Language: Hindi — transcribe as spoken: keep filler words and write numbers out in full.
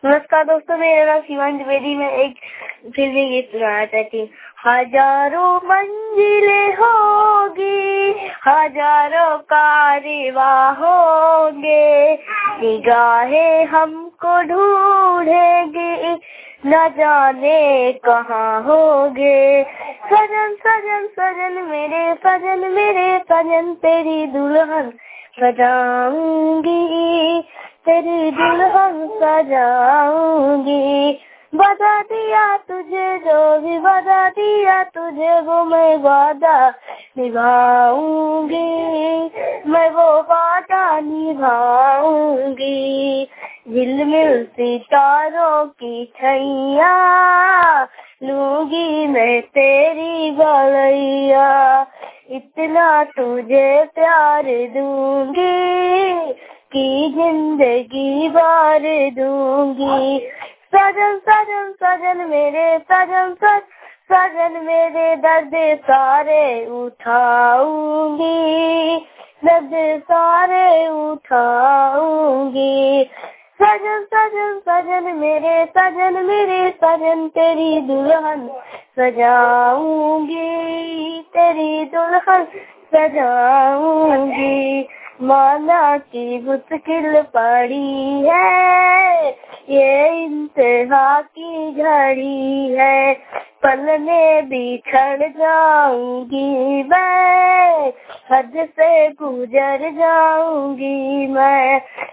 नमस्कार दोस्तों, मेरा नाम शिवांश द्विवेदी। मैं एक फिल्मी गीत सुनाना चाहती हूँ। हजारों मंजिलें होगी, हजारों कारवां होंगे, निगाहें हमको ढूंढेंगी, न जाने कहाँ होंगे। सजन सजन सजन मेरे सजन मेरे सजन, तेरी दुल्हन सजाऊंगी, तेरी दुल्हन सजाऊंगी। बता दिया तुझे जो भी बता दिया तुझे, वो मैं वादा निभाऊंगी, मैं वो वादा निभाऊंगी। झिलमिल सितारों की छैया लूंगी मैं तेरी गलैया, इतना तुझे प्यार दूंगी कि जिंदगी भर दूंगी। सजन सजन सजन मेरे सजन सजन सजन मेरे, दर्द सारे उठाऊंगी, दर्द सारे उठाऊंगी। सजन सजन सजन मेरे सजन मेरे सजन, तेरी दुल्हन सजाऊंगी, तेरी दुल्हन सजाऊंगी। माना की मुश्किल पड़ी है, ये इंतहा की घड़ी है, पल में बिछड़ जाऊंगी मैं, हद से गुजर जाऊंगी मैं।